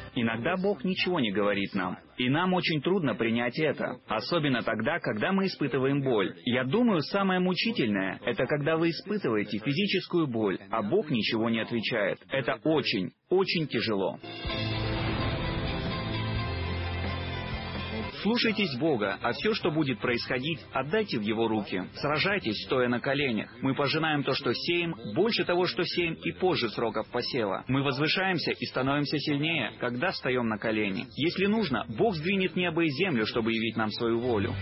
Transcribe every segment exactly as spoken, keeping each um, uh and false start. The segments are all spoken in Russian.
Иногда Бог ничего не говорит нам, и нам очень трудно принять это, особенно тогда, когда мы испытываем боль. Я думаю, самое мучительное — это когда вы испытываете физическую боль, а Бог ничего не отвечает. Это очень, очень тяжело. Слушайтесь Бога, а все, что будет происходить, отдайте в Его руки. Сражайтесь, стоя на коленях. Мы пожинаем то, что сеем, больше того, что сеем, и позже сроков посева. Мы возвышаемся и становимся сильнее, когда встаем на колени. Если нужно, Бог сдвинет небо и землю, чтобы явить нам свою волю.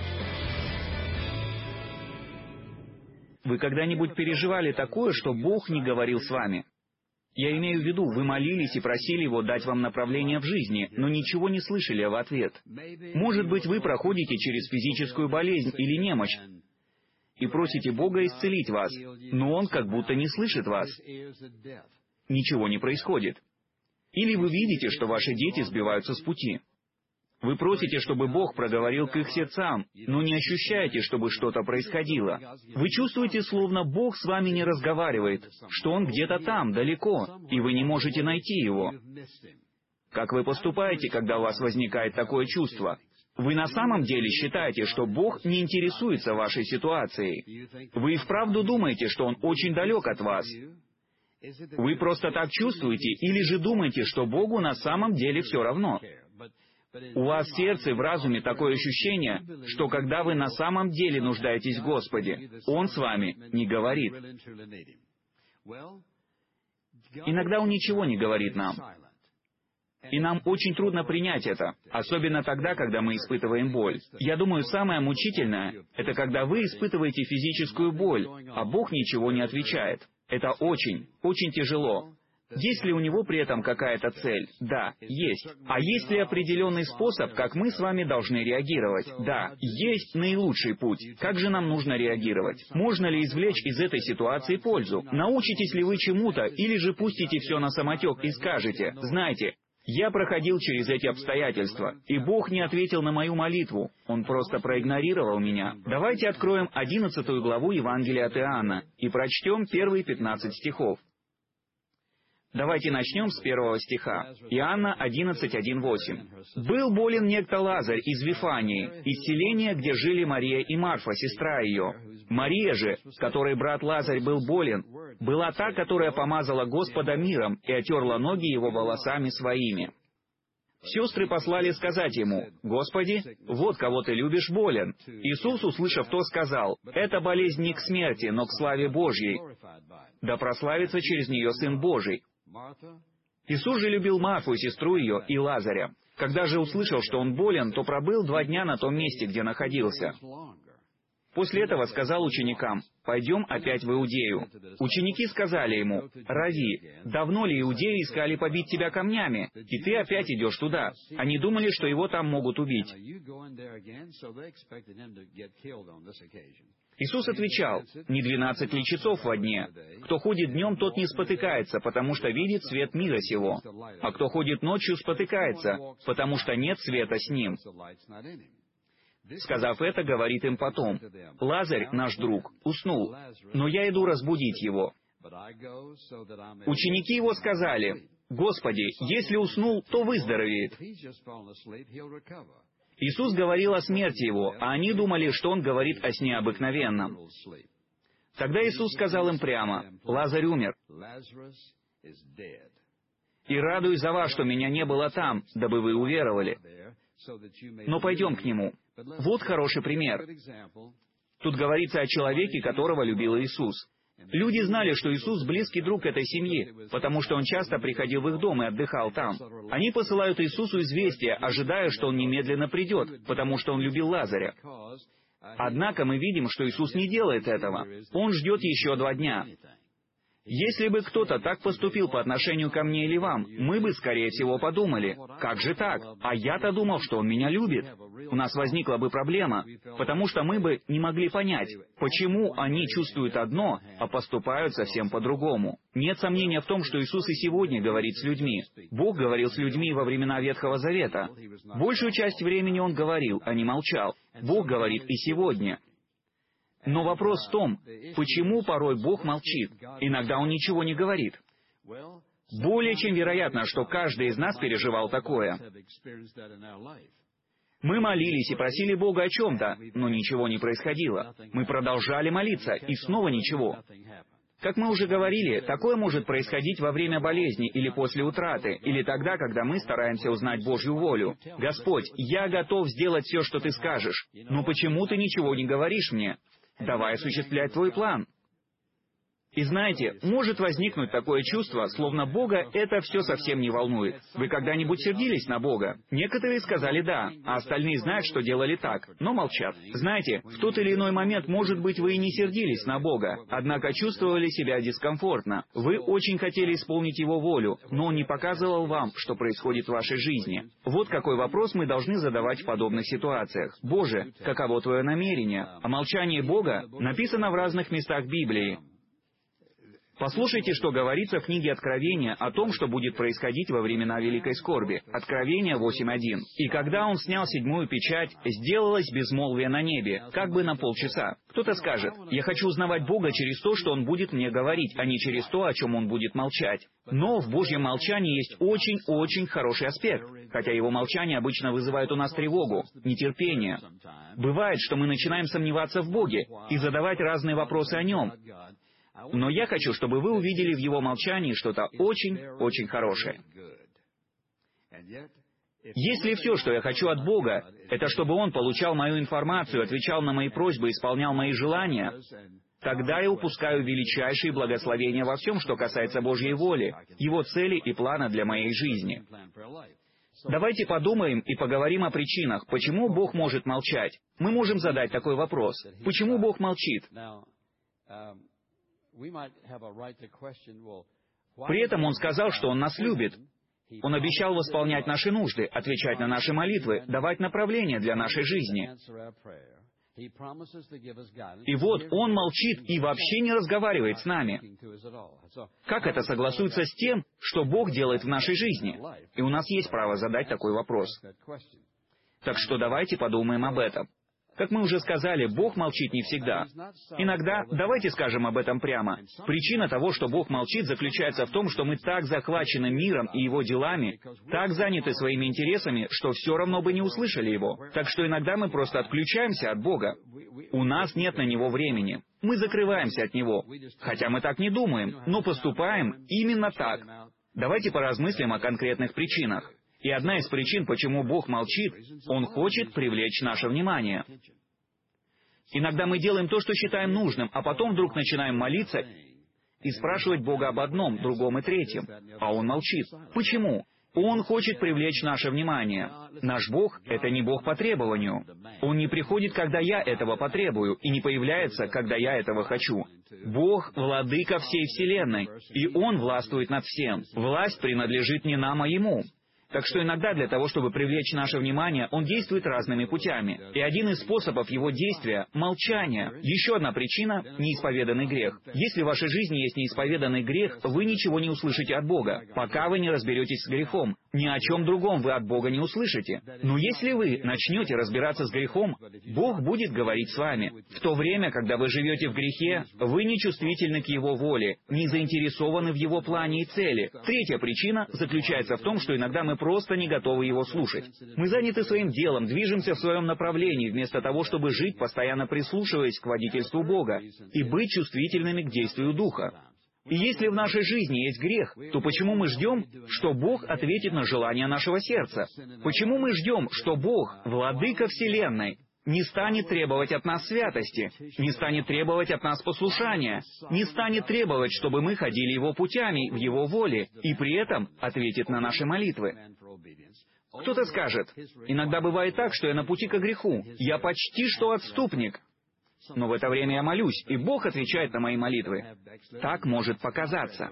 Вы когда-нибудь переживали такое, что Бог не говорил с вами? Я имею в виду, вы молились и просили Его дать вам направление в жизни, но ничего не слышали в ответ. Может быть, вы проходите через физическую болезнь или немощь и просите Бога исцелить вас, но Он как будто не слышит вас. Ничего не происходит. Или вы видите, что ваши дети сбиваются с пути. Вы просите, чтобы Бог проговорил к их сердцам, но не ощущаете, чтобы что-то происходило. Вы чувствуете, словно Бог с вами не разговаривает, что Он где-то там, далеко, и вы не можете найти Его. Как вы поступаете, когда у вас возникает такое чувство? Вы на самом деле считаете, что Бог не интересуется вашей ситуацией? Вы и вправду думаете, что Он очень далек от вас? Вы просто так чувствуете, или же думаете, что Богу на самом деле все равно? У вас в сердце, в разуме такое ощущение, что когда вы на самом деле нуждаетесь в Господе, Он с вами не говорит. Иногда Он ничего не говорит нам. И нам очень трудно принять это, особенно тогда, когда мы испытываем боль. Я думаю, самое мучительное — это когда вы испытываете физическую боль, а Бог ничего не отвечает. Это очень, очень тяжело. Есть ли у Него при этом какая-то цель? Да, есть. А есть ли определенный способ, как мы с вами должны реагировать? Да, есть наилучший путь. Как же нам нужно реагировать? Можно ли извлечь из этой ситуации пользу? Научитесь ли вы чему-то, или же пустите все на самотек и скажете: «Знаете, я проходил через эти обстоятельства, и Бог не ответил на мою молитву. Он просто проигнорировал меня». Давайте откроем одиннадцатую главу Евангелия от Иоанна и прочтем первые пятнадцать стихов. Давайте начнем с первого стиха. Иоанна одиннадцать, один, восемь. «Был болен некто Лазарь из Вифании, из селения, где жили Мария и Марфа, сестра ее. Мария же, которой брат Лазарь был болен, была та, которая помазала Господа миром и отерла ноги Его волосами своими. Сестры послали сказать Ему: «Господи, вот кого Ты любишь болен». Иисус, услышав то, сказал: «Эта болезнь не к смерти, но к славе Божьей. Да прославится через нее Сын Божий». Иисус же любил Марфу, сестру ее, и Лазаря. Когда же услышал, что он болен, то пробыл два дня на том месте, где находился. После этого сказал ученикам: «Пойдем опять в Иудею». Ученики сказали Ему: «Рави, давно ли иудеи искали побить Тебя камнями, и Ты опять идешь туда?» Они думали, что Его там могут убить. Иисус отвечал: «Не двенадцать ли часов во дне? Кто ходит днем, тот не спотыкается, потому что видит свет мира сего. А кто ходит ночью, спотыкается, потому что нет света с ним». Сказав это, говорит им потом: «Лазарь, наш друг, уснул, но я иду разбудить его». Ученики Его сказали: «Господи, если уснул, то выздоровеет». Иисус говорил о смерти его, а они думали, что Он говорит о сне обыкновенном. Тогда Иисус сказал им прямо: «Лазарь умер. И радуюсь за вас, что Меня не было там, дабы вы уверовали. Но пойдем к Нему». Вот хороший пример. Тут говорится о человеке, которого любил Иисус. Люди знали, что Иисус — близкий друг этой семьи, потому что Он часто приходил в их дом и отдыхал там. Они посылают Иисусу известие, ожидая, что Он немедленно придет, потому что Он любил Лазаря. Однако мы видим, что Иисус не делает этого. Он ждет еще два дня. Если бы кто-то так поступил по отношению ко мне или вам, мы бы, скорее всего, подумали: «Как же так? А я-то думал, что он меня любит». У нас возникла бы проблема, потому что мы бы не могли понять, почему они чувствуют одно, а поступают совсем по-другому. Нет сомнения в том, что Иисус и сегодня говорит с людьми. Бог говорил с людьми во времена Ветхого Завета. Большую часть времени Он говорил, а не молчал. Бог говорит и сегодня. Но вопрос в том, почему порой Бог молчит. Иногда Он ничего не говорит. Более чем вероятно, что каждый из нас переживал такое. Мы молились и просили Бога о чем-то, но ничего не происходило. Мы продолжали молиться, и снова ничего. Как мы уже говорили, такое может происходить во время болезни или после утраты, или тогда, когда мы стараемся узнать Божью волю. «Господь, я готов сделать все, что Ты скажешь, но почему Ты ничего не говоришь мне? Давай осуществлять Твой план». И знаете, может возникнуть такое чувство, словно Бога это все совсем не волнует. Вы когда-нибудь сердились на Бога? Некоторые сказали «да», а остальные знают, что делали так, но молчат. Знаете, в тот или иной момент, может быть, вы и не сердились на Бога, однако чувствовали себя дискомфортно. Вы очень хотели исполнить Его волю, но Он не показывал вам, что происходит в вашей жизни. Вот какой вопрос мы должны задавать в подобных ситуациях. «Боже, каково Твое намерение?» О молчании Бога написано в разных местах Библии. Послушайте, что говорится в книге Откровения о том, что будет происходить во времена великой скорби. Откровение восемь один. «И когда он снял седьмую печать, сделалось безмолвие на небе, как бы на полчаса». Кто-то скажет: «Я хочу узнавать Бога через то, что Он будет мне говорить, а не через то, о чем Он будет молчать». Но в Божьем молчании есть очень-очень хороший аспект, хотя Его молчание обычно вызывает у нас тревогу, нетерпение. Бывает, что мы начинаем сомневаться в Боге и задавать разные вопросы о Нем. Но я хочу, чтобы вы увидели в Его молчании что-то очень-очень хорошее. Если все, что я хочу от Бога, это чтобы Он получал мою информацию, отвечал на мои просьбы, исполнял мои желания, тогда я упускаю величайшие благословения во всем, что касается Божьей воли, Его цели и плана для моей жизни. Давайте подумаем и поговорим о причинах, почему Бог может молчать. Мы можем задать такой вопрос: почему Бог молчит? При этом Он сказал, что Он нас любит. Он обещал восполнять наши нужды, отвечать на наши молитвы, давать направление для нашей жизни. И вот Он молчит и вообще не разговаривает с нами. Как это согласуется с тем, что Бог делает в нашей жизни? И у нас есть право задать такой вопрос. Так что давайте подумаем об этом. Как мы уже сказали, Бог молчит не всегда. Иногда, давайте скажем об этом прямо, причина того, что Бог молчит, заключается в том, что мы так захвачены миром и его делами, так заняты своими интересами, что все равно бы не услышали Его. Так что иногда мы просто отключаемся от Бога. У нас нет на Него времени. Мы закрываемся от Него. Хотя мы так не думаем, но поступаем именно так. Давайте поразмыслим о конкретных причинах. И одна из причин, почему Бог молчит, Он хочет привлечь наше внимание. Иногда мы делаем то, что считаем нужным, а потом вдруг начинаем молиться и спрашивать Бога об одном, другом и третьем, а Он молчит. Почему? Он хочет привлечь наше внимание. Наш Бог — это не Бог по требованию. Он не приходит, когда я этого потребую, и не появляется, когда я этого хочу. Бог — владыка всей Вселенной, и Он властвует над всем. Власть принадлежит не нам, а Ему. Так что иногда для того, чтобы привлечь наше внимание, Он действует разными путями. И один из способов Его действия — молчание. Еще одна причина — неисповеданный грех. Если в вашей жизни есть неисповеданный грех, вы ничего не услышите от Бога, пока вы не разберетесь с грехом. Ни о чем другом вы от Бога не услышите. Но если вы начнете разбираться с грехом, Бог будет говорить с вами. В то время, когда вы живете в грехе, вы не чувствительны к Его воле, не заинтересованы в Его плане и цели. Третья причина заключается в том, что иногда мы просто не готовы Его слушать. Мы заняты своим делом, движемся в своем направлении, вместо того, чтобы жить, постоянно прислушиваясь к водительству Бога и быть чувствительными к действию Духа. И если в нашей жизни есть грех, то почему мы ждем, что Бог ответит на желание нашего сердца? Почему мы ждем, что Бог, владыка Вселенной, не станет требовать от нас святости, не станет требовать от нас послушания, не станет требовать, чтобы мы ходили Его путями, в Его воле, и при этом ответит на наши молитвы? Кто-то скажет: «Иногда бывает так, что я на пути к греху, я почти что отступник». Но в это время я молюсь, и Бог отвечает на мои молитвы. Так может показаться.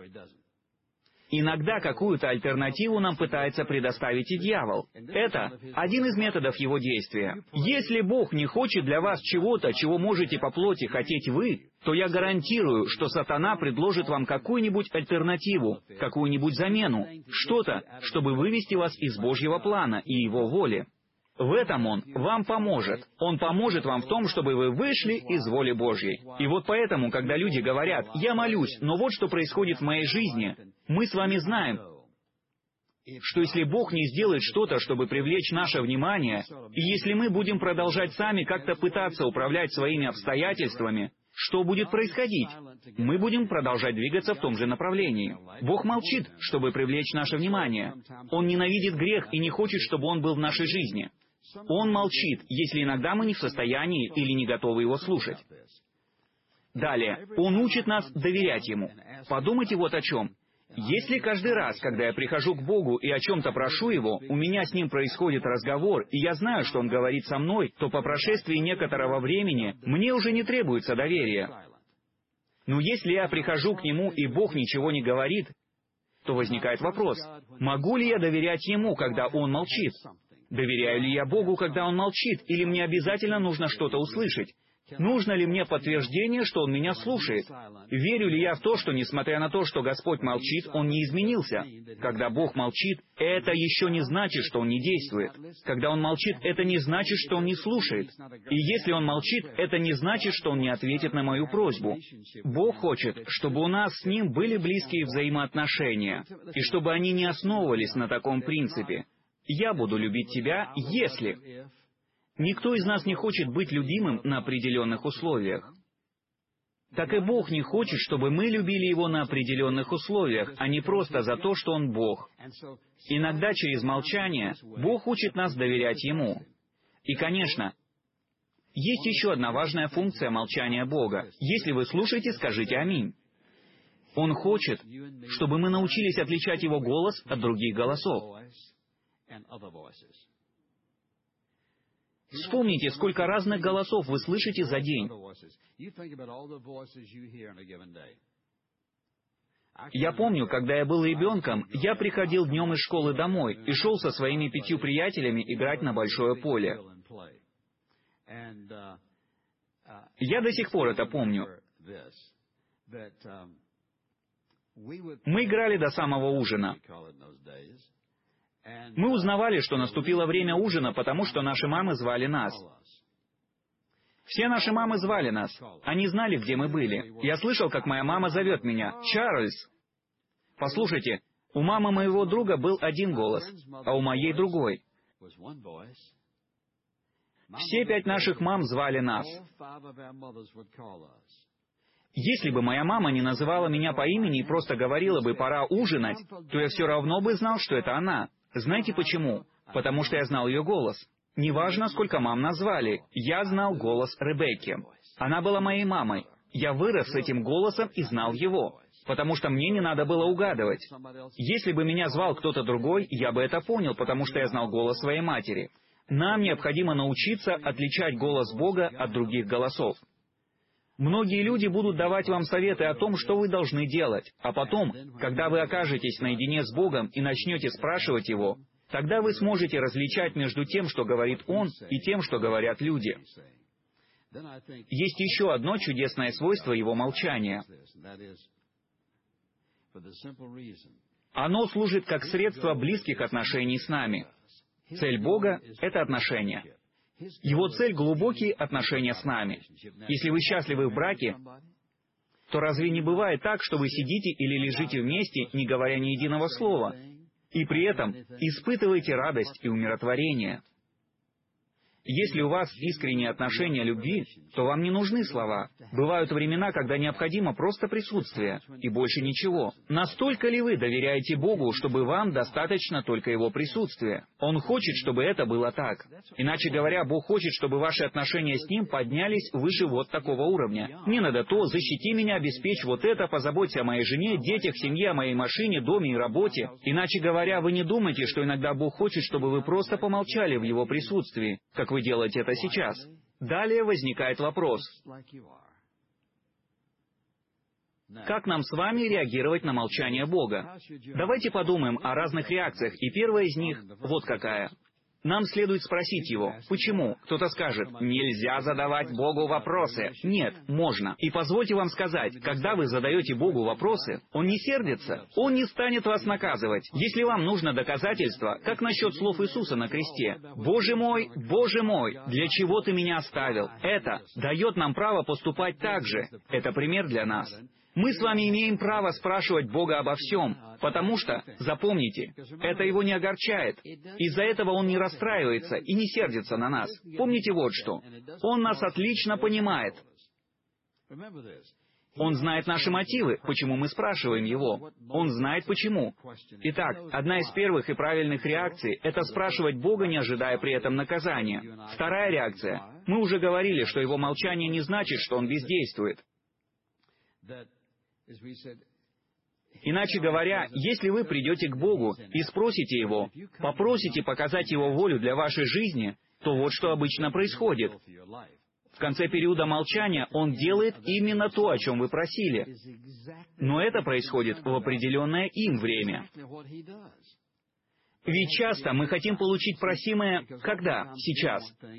Иногда какую-то альтернативу нам пытается предоставить и дьявол. Это один из методов его действия. Если Бог не хочет для вас чего-то, чего можете по плоти хотеть вы, то я гарантирую, что сатана предложит вам какую-нибудь альтернативу, какую-нибудь замену, что-то, чтобы вывести вас из Божьего плана и Его воли. В этом Он вам поможет. Он поможет вам в том, чтобы вы вышли из воли Божьей. И вот поэтому, когда люди говорят: «Я молюсь, но вот что происходит в моей жизни», мы с вами знаем, что если Бог не сделает что-то, чтобы привлечь наше внимание, и если мы будем продолжать сами как-то пытаться управлять своими обстоятельствами, что будет происходить? Мы будем продолжать двигаться в том же направлении. Бог молчит, чтобы привлечь наше внимание. Он ненавидит грех и не хочет, чтобы он был в нашей жизни. Он молчит, если иногда мы не в состоянии или не готовы его слушать. Далее, Он учит нас доверять Ему. Подумайте вот о чем. Если каждый раз, когда я прихожу к Богу и о чем-то прошу Его, у меня с Ним происходит разговор, и я знаю, что Он говорит со мной, то по прошествии некоторого времени мне уже не требуется доверие. Но если я прихожу к Нему, и Бог ничего не говорит, то возникает вопрос: могу ли я доверять Ему, когда Он молчит? Доверяю ли я Богу, когда Он молчит, или мне обязательно нужно что-то услышать? Нужно ли мне подтверждение, что Он меня слушает? Верю ли я в то, что, несмотря на то, что Господь молчит, Он не изменился? Когда Бог молчит, это еще не значит, что Он не действует. Когда Он молчит, это не значит, что Он не слушает. И если Он молчит, это не значит, что Он не ответит на мою просьбу. Бог хочет, чтобы у нас с Ним были близкие взаимоотношения, и чтобы они не основывались на таком принципе: «Я буду любить тебя, если...» Никто из нас не хочет быть любимым на определенных условиях. Так и Бог не хочет, чтобы мы любили Его на определенных условиях, а не просто за то, что Он Бог. Иногда через молчание Бог учит нас доверять Ему. И, конечно, есть еще одна важная функция молчания Бога. Если вы слушаете, скажите «Аминь». Он хочет, чтобы мы научились отличать Его голос от других голосов. Вспомните, сколько разных голосов вы слышите за день. Я помню, когда я был ребенком, я приходил днем из школы домой и шел со своими пятью приятелями играть на большое поле. Я до сих пор это помню. Мы играли до самого ужина. Мы узнавали, что наступило время ужина, потому что наши мамы звали нас. Все наши мамы звали нас. Они знали, где мы были. Я слышал, как моя мама зовет меня: «Чарльз!» Послушайте, у мамы моего друга был один голос, а у моей другой. Все пять наших мам звали нас. Если бы моя мама не называла меня по имени и просто говорила бы «пора ужинать», то я все равно бы знал, что это она. Знаете почему? Потому что я знал ее голос. Неважно, сколько мам назвали, я знал голос Ребекки. Она была моей мамой. Я вырос с этим голосом и знал его, потому что мне не надо было угадывать. Если бы меня звал кто-то другой, я бы это понял, потому что я знал голос своей матери. Нам необходимо научиться отличать голос Бога от других голосов. Многие люди будут давать вам советы о том, что вы должны делать, а потом, когда вы окажетесь наедине с Богом и начнете спрашивать Его, тогда вы сможете различать между тем, что говорит Он, и тем, что говорят люди. Есть еще одно чудесное свойство Его молчания. Оно служит как средство близких отношений с нами. Цель Бога — это отношения. Его цель — глубокие отношения с нами. Если вы счастливы в браке, то разве не бывает так, что вы сидите или лежите вместе, не говоря ни единого слова, и при этом испытываете радость и умиротворение? Если у вас искренние отношения любви, то вам не нужны слова. Бывают времена, когда необходимо просто присутствие, и больше ничего. Настолько ли вы доверяете Богу, чтобы вам достаточно только Его присутствия? Он хочет, чтобы это было так. Иначе говоря, Бог хочет, чтобы ваши отношения с Ним поднялись выше вот такого уровня. Мне надо то, защити меня, обеспечь вот это, позаботься о моей жене, детях, семье, о моей машине, доме и работе. Иначе говоря, вы не думайте, что иногда Бог хочет, чтобы вы просто помолчали в Его присутствии, как вы делаете это сейчас. Далее возникает вопрос: как нам с вами реагировать на молчание Бога? Давайте подумаем о разных реакциях, и первая из них вот какая. Нам следует спросить Его, почему? Кто-то скажет, нельзя задавать Богу вопросы. Нет, можно. И позвольте вам сказать, когда вы задаете Богу вопросы, Он не сердится, Он не станет вас наказывать. Если вам нужно доказательство, как насчет слов Иисуса на кресте, «Боже мой, Боже мой, для чего Ты меня оставил?» Это дает нам право поступать так же. Это пример для нас. Мы с вами имеем право спрашивать Бога обо всем, потому что, запомните, это Его не огорчает. Из-за этого Он не расстраивается и не сердится на нас. Помните вот что. Он нас отлично понимает. Он знает наши мотивы, почему мы спрашиваем Его. Он знает почему. Итак, одна из первых и правильных реакций — это спрашивать Бога, не ожидая при этом наказания. Вторая реакция. Мы уже говорили, что Его молчание не значит, что Он бездействует. Иначе говоря, если вы придете к Богу и спросите Его, попросите показать Его волю для вашей жизни, то вот что обычно происходит. В конце периода молчания Он делает именно то, о чем вы просили. Но это происходит в определенное им время. Ведь часто мы хотим получить просимое когда? Сейчас.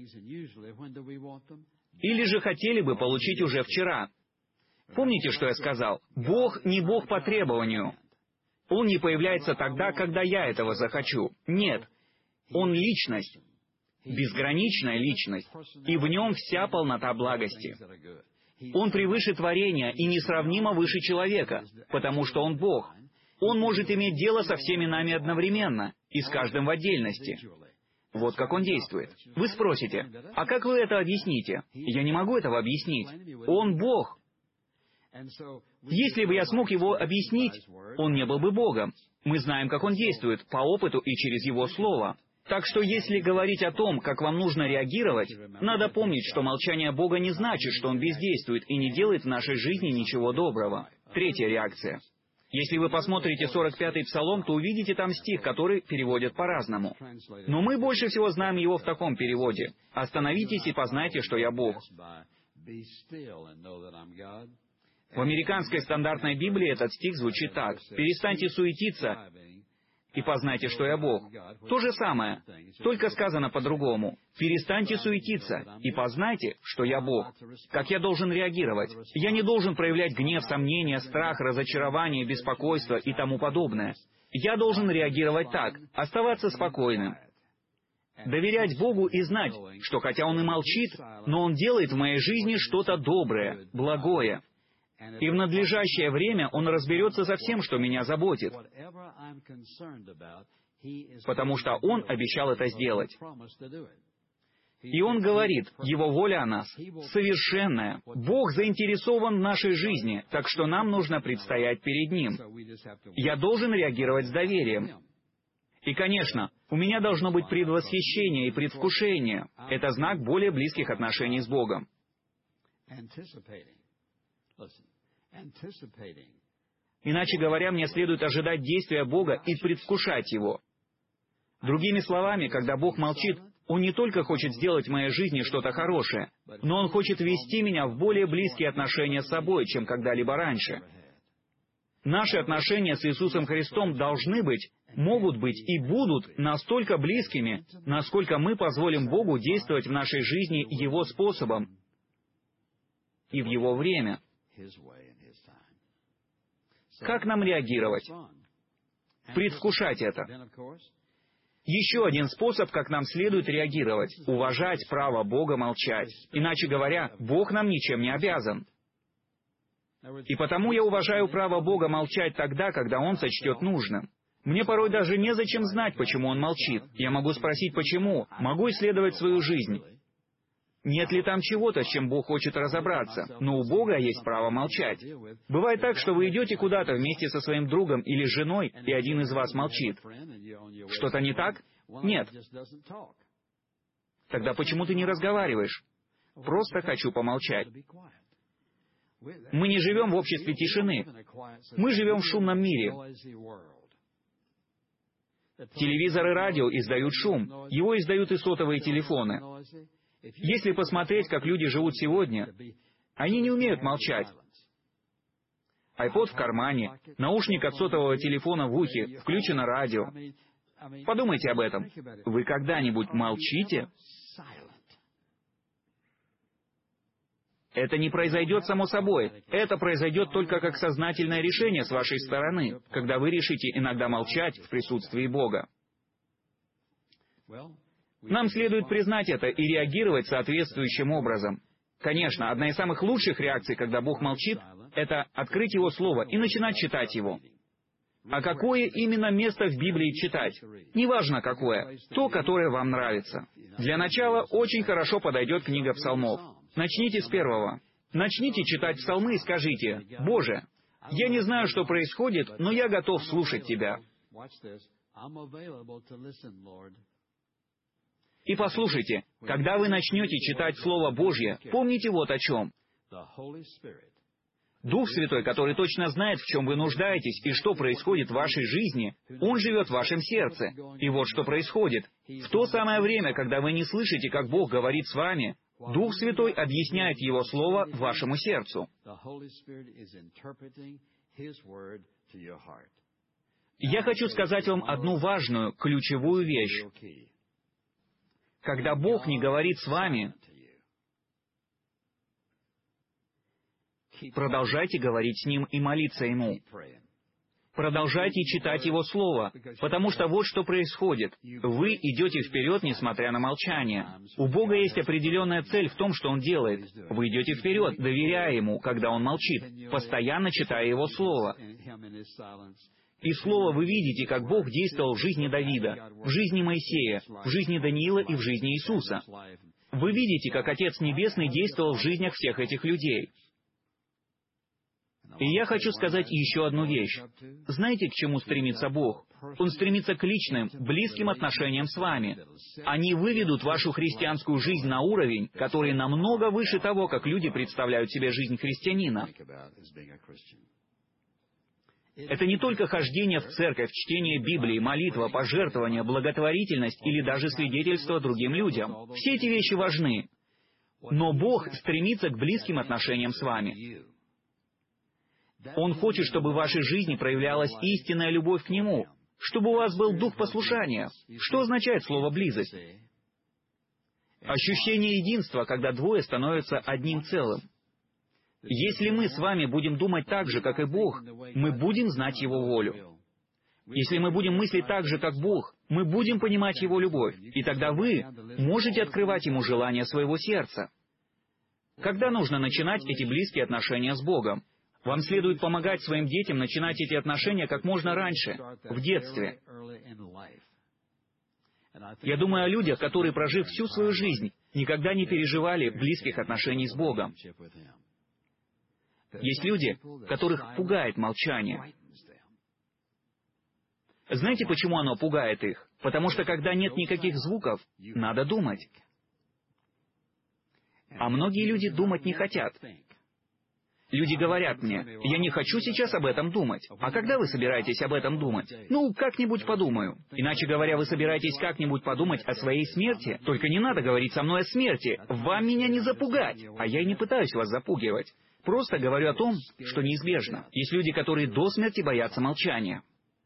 Или же хотели бы получить уже вчера. Помните, что я сказал? Бог не Бог по требованию. Он не появляется тогда, когда я этого захочу. Нет. Он личность. Безграничная личность. И в Нем вся полнота благости. Он превыше творения и несравнимо выше человека, потому что Он Бог. Он может иметь дело со всеми нами одновременно, и с каждым в отдельности. Вот как Он действует. Вы спросите, а как вы это объясните? Я не могу этого объяснить. Он Бог. Если бы я смог Его объяснить, Он не был бы Богом. Мы знаем, как Он действует, по опыту и через Его Слово. Так что если говорить о том, как вам нужно реагировать, надо помнить, что молчание Бога не значит, что Он бездействует и не делает в нашей жизни ничего доброго. Третья реакция. Если вы посмотрите сорок пятый Псалом, то увидите там стих, который переводят по-разному. Но мы больше всего знаем его в таком переводе. «Остановитесь и познайте, что я Бог». В американской стандартной Библии этот стих звучит так: «Перестаньте суетиться и познайте, что я Бог». То же самое, только сказано по-другому. «Перестаньте суетиться и познайте, что я Бог». Как я должен реагировать? Я не должен проявлять гнев, сомнения, страх, разочарование, беспокойство и тому подобное. Я должен реагировать так: оставаться спокойным, доверять Богу и знать, что хотя Он и молчит, но Он делает в моей жизни что-то доброе, благое. И в надлежащее время Он разберется со всем, что меня заботит, потому что Он обещал это сделать. И Он говорит, Его воля о нас совершенная. Бог заинтересован в нашей жизни, так что нам нужно предстоять перед Ним. Я должен реагировать с доверием. И, конечно, у меня должно быть предвосхищение и предвкушение. Это знак более близких отношений с Богом. Иначе говоря, мне следует ожидать действия Бога и предвкушать Его. Другими словами, когда Бог молчит, Он не только хочет сделать в моей жизни что-то хорошее, но Он хочет ввести меня в более близкие отношения с собой, чем когда-либо раньше. Наши отношения с Иисусом Христом должны быть, могут быть и будут настолько близкими, насколько мы позволим Богу действовать в нашей жизни Его способом и в Его время. Как нам реагировать? Предвкушать это. Еще один способ, как нам следует реагировать — уважать право Бога молчать. Иначе говоря, Бог нам ничем не обязан. И потому я уважаю право Бога молчать тогда, когда Он сочтет нужным. Мне порой даже незачем знать, почему Он молчит. Я могу спросить, почему, могу исследовать свою жизнь. Нет ли там чего-то, с чем Бог хочет разобраться? Но у Бога есть право молчать. Бывает так, что вы идете куда-то вместе со своим другом или женой, и один из вас молчит. Что-то не так? Нет. Тогда почему ты не разговариваешь? Просто хочу помолчать. Мы не живем в обществе тишины. Мы живем в шумном мире. Телевизор и радио издают шум. Его издают и сотовые телефоны. Если посмотреть, как люди живут сегодня, они не умеют молчать. айпод в кармане, наушник от сотового телефона в ухе, включено радио. Подумайте об этом. Вы когда-нибудь молчите? Это не произойдет само собой. Это произойдет только как сознательное решение с вашей стороны, когда вы решите иногда молчать в присутствии Бога. Нам следует признать это и реагировать соответствующим образом. Конечно, одна из самых лучших реакций, когда Бог молчит, это открыть Его Слово и начинать читать Его. А какое именно место в Библии читать? Неважно какое, то, которое вам нравится. Для начала очень хорошо подойдет книга Псалмов. Начните с первого. Начните читать Псалмы и скажите: «Боже, я не знаю, что происходит, но я готов слушать Тебя». И послушайте, когда вы начнете читать Слово Божье, помните вот о чем. Дух Святой, который точно знает, в чем вы нуждаетесь и что происходит в вашей жизни, Он живет в вашем сердце. И вот что происходит. В то самое время, когда вы не слышите, как Бог говорит с вами, Дух Святой объясняет Его Слово вашему сердцу. Я хочу сказать вам одну важную, ключевую вещь. Когда Бог не говорит с вами, продолжайте говорить с Ним и молиться Ему. Продолжайте читать Его Слово, потому что вот что происходит. Вы идете вперед, несмотря на молчание. У Бога есть определенная цель в том, что Он делает. Вы идете вперед, доверяя Ему, когда Он молчит, постоянно читая Его Слово. Из Слова вы видите, как Бог действовал в жизни Давида, в жизни Моисея, в жизни Даниила и в жизни Иисуса. Вы видите, как Отец Небесный действовал в жизнях всех этих людей. И я хочу сказать еще одну вещь. Знаете, к чему стремится Бог? Он стремится к личным, близким отношениям с вами. Они выведут вашу христианскую жизнь на уровень, который намного выше того, как люди представляют себе жизнь христианина. Это не только хождение в церковь, чтение Библии, молитва, пожертвование, благотворительность или даже свидетельство другим людям. Все эти вещи важны. Но Бог стремится к близким отношениям с вами. Он хочет, чтобы в вашей жизни проявлялась истинная любовь к Нему, чтобы у вас был дух послушания. Что означает слово «близость»? Ощущение единства, когда двое становятся одним целым. Если мы с вами будем думать так же, как и Бог, мы будем знать Его волю. Если мы будем мыслить так же, как Бог, мы будем понимать Его любовь, и тогда вы можете открывать Ему желание своего сердца. Когда нужно начинать эти близкие отношения с Богом? Вам следует помогать своим детям начинать эти отношения как можно раньше, в детстве. Я думаю о людях, которые, прожив всю свою жизнь, никогда не переживали близких отношений с Богом. Есть люди, которых пугает молчание. Знаете, почему оно пугает их? Потому что, когда нет никаких звуков, надо думать. А многие люди думать не хотят. Люди говорят мне: «Я не хочу сейчас об этом думать». А когда вы собираетесь об этом думать? Ну, как-нибудь подумаю. Иначе говоря, вы собираетесь как-нибудь подумать о своей смерти? Только не надо говорить со мной о смерти. Вам меня не запугать. А я и не пытаюсь вас запугивать. Просто говорю о том, что неизбежно. Есть люди, которые до смерти боятся молчания.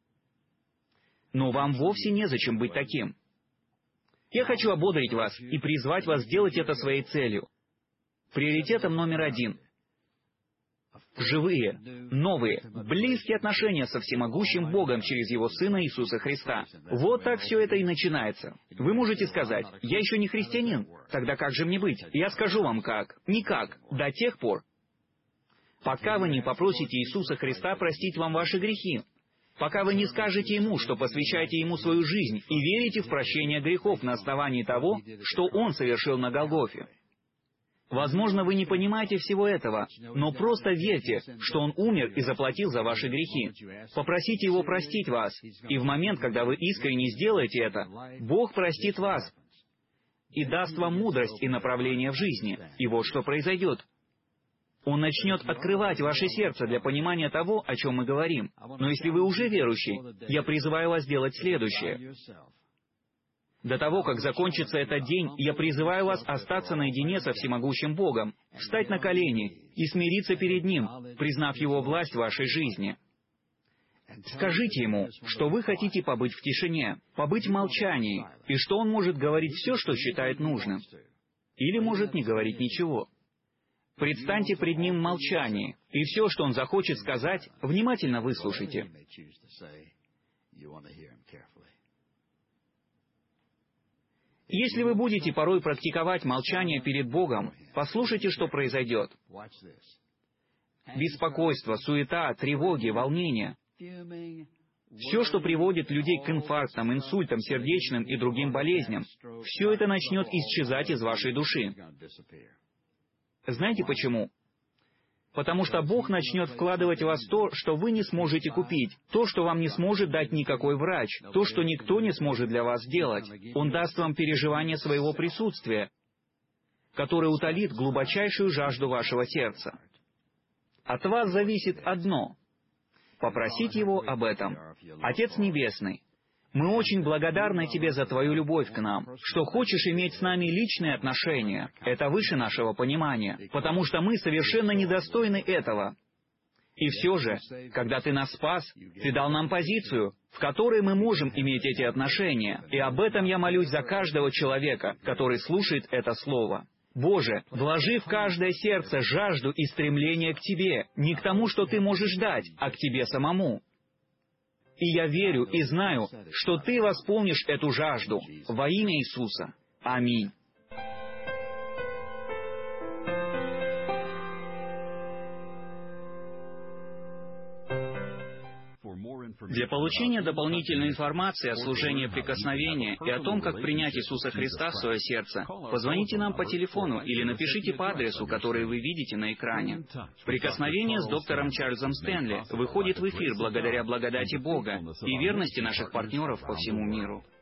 Но вам вовсе незачем быть таким. Я хочу ободрить вас и призвать вас сделать это своей целью. Приоритетом номер один — живые, новые, близкие отношения со всемогущим Богом через Его Сына Иисуса Христа. Вот так все это и начинается. Вы можете сказать: «Я еще не христианин, тогда как же мне быть?» Я скажу вам как. Никак, до тех пор, пока вы не попросите Иисуса Христа простить вам ваши грехи, пока вы не скажете Ему, что посвящаете Ему свою жизнь и верите в прощение грехов на основании того, что Он совершил на Голгофе. Возможно, вы не понимаете всего этого, но просто верьте, что Он умер и заплатил за ваши грехи. Попросите Его простить вас, и в момент, когда вы искренне сделаете это, Бог простит вас и даст вам мудрость и направление в жизни. И вот что произойдет. Он начнет открывать ваше сердце для понимания того, о чем мы говорим. Но если вы уже верующий, я призываю вас сделать следующее. До того, как закончится этот день, я призываю вас остаться наедине со всемогущим Богом, встать на колени и смириться перед Ним, признав Его власть в вашей жизни. Скажите ему, что вы хотите побыть в тишине, побыть в молчании, и что он может говорить все, что считает нужным. Или может не говорить ничего. Предстаньте пред ним в молчании, и все, что он захочет сказать, внимательно выслушайте. Если вы будете порой практиковать молчание перед Богом, послушайте, что произойдет. Беспокойство, суета, тревоги, волнение. Все, что приводит людей к инфарктам, инсультам, сердечным и другим болезням, все это начнет исчезать из вашей души. Знаете почему? Потому что Бог начнет вкладывать в вас то, что вы не сможете купить, то, что вам не сможет дать никакой врач, то, что никто не сможет для вас сделать. Он даст вам переживание своего присутствия, которое утолит глубочайшую жажду вашего сердца. От вас зависит одно — попросить Его об этом. Отец Небесный, мы очень благодарны Тебе за Твою любовь к нам, что хочешь иметь с нами личные отношения. Это выше нашего понимания, потому что мы совершенно недостойны этого. И все же, когда Ты нас спас, Ты дал нам позицию, в которой мы можем иметь эти отношения. И об этом я молюсь за каждого человека, который слушает это слово. Боже, вложи в каждое сердце жажду и стремление к Тебе, не к тому, что Ты можешь дать, а к Тебе самому. И я верю и знаю, что Ты восполнишь эту жажду во имя Иисуса. Аминь. Для получения дополнительной информации о служении прикосновения и о том, как принять Иисуса Христа в свое сердце, позвоните нам по телефону или напишите по адресу, который вы видите на экране. Прикосновение с доктором Чарльзом Стэнли выходит в эфир благодаря благодати Бога и верности наших партнеров по всему миру.